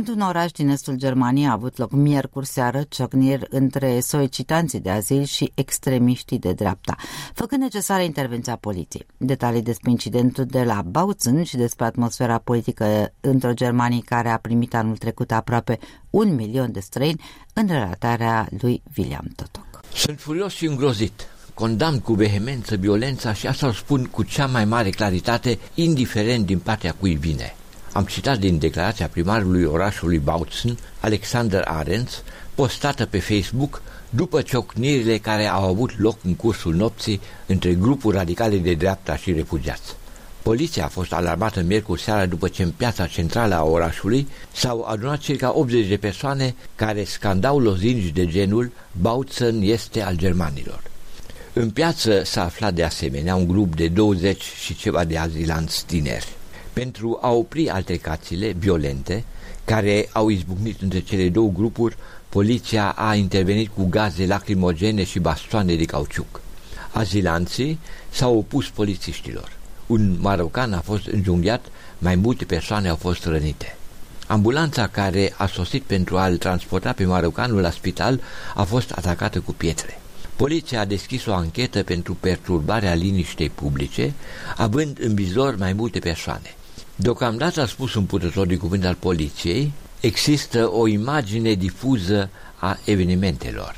Într-un oraș din estul Germaniei a avut loc miercuri seară ciocniri între solicitanții de azil și extremiștii de dreapta, făcând necesară intervenția poliției. Detalii despre incidentul de la Bautzen și despre atmosfera politică într-o Germanie care a primit anul trecut aproape 1 milion de străini în relatarea lui William Totok. Sunt furios și îngrozit. Condamn cu vehemență violența și asta o spun cu cea mai mare claritate, indiferent din partea cui vine. Am citat din declarația primarului orașului Bautzen, Alexander Arends, postată pe Facebook după ciocnirile care au avut loc în cursul nopții între grupuri radicale de dreapta și refugiați. Poliția a fost alarmată miercuri seara după ce în piața centrală a orașului s-au adunat circa 80 de persoane care scandau lozinci de genul "Bautzen este al germanilor". În piață s-a aflat de asemenea un grup de 20 și ceva de azilanți tineri. Pentru a opri altercațiile violente care au izbucnit între cele două grupuri, poliția a intervenit cu gaze lacrimogene și bastoane de cauciuc. Azilanții s-au opus polițiștilor. Un marocan a fost înjunghiat, mai multe persoane au fost rănite. Ambulanța care a sosit pentru a-l transporta pe marocanul la spital a fost atacată cu pietre. Poliția a deschis o anchetă pentru perturbarea liniștei publice, având în vizor mai multe persoane. Deocamdată, a spus un purtător de cuvânt al poliției, există o imagine difuză a evenimentelor.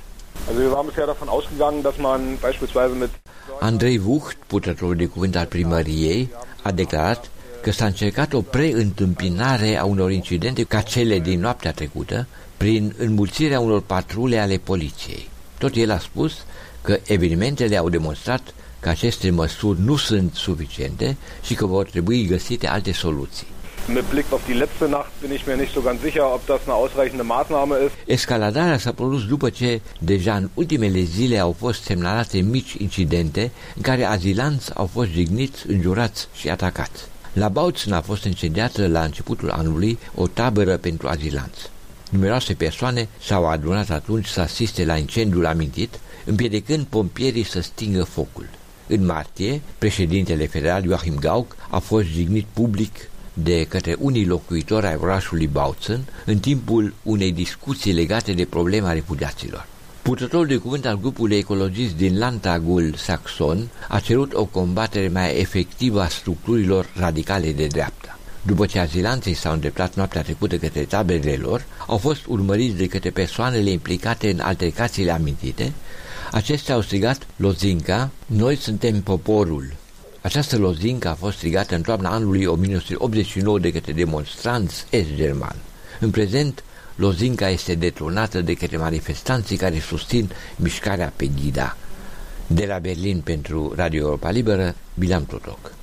Andrei Vucht, purtătorul de cuvânt al primăriei, a declarat că s-a încercat o preîntâmpinare a unor incidente ca cele din noaptea trecută prin înmulțirea unor patrule ale poliției. Tot el a spus că evenimentele au demonstrat că aceste măsuri nu sunt suficiente și că vor trebui găsite alte soluții. Mit Blick auf die letzte Nacht bin ich mir nicht so ganz sicher, ob das eine ausreichende Maßnahme ist. Escaladarea s-a produs după ce deja în ultimele zile au fost semnalate mici incidente în care azilanți au fost jigniți, înjurați și atacați. La Bautzen a fost incendiată la începutul anului o tabără pentru azilanți. Numeroase persoane s-au adunat atunci să asiste la incendiul amintit, împiedicând pompierii să stingă focul. În martie, președintele federal Joachim Gauck a fost jignit public de către unii locuitori ai orașului Bautzen în timpul unei discuții legate de problema refugiaților. Purtătorul de cuvânt al grupului ecologist din Landtagul saxon a cerut o combatere mai efectivă a structurilor radicale de dreapta. După ce azilanții s-au îndreptat noaptea trecută către taberele lor, au fost urmăriți de către persoanele implicate în altercațiile amintite. Acestea au strigat lozinca, noi suntem poporul. Această lozincă a fost strigată în toamna anului 1989 de către demonstranți est-germani. În prezent, lozinca este detronată de către manifestanții care susțin mișcarea Pegida. De la Berlin pentru Radio Europa Liberă, William Totok.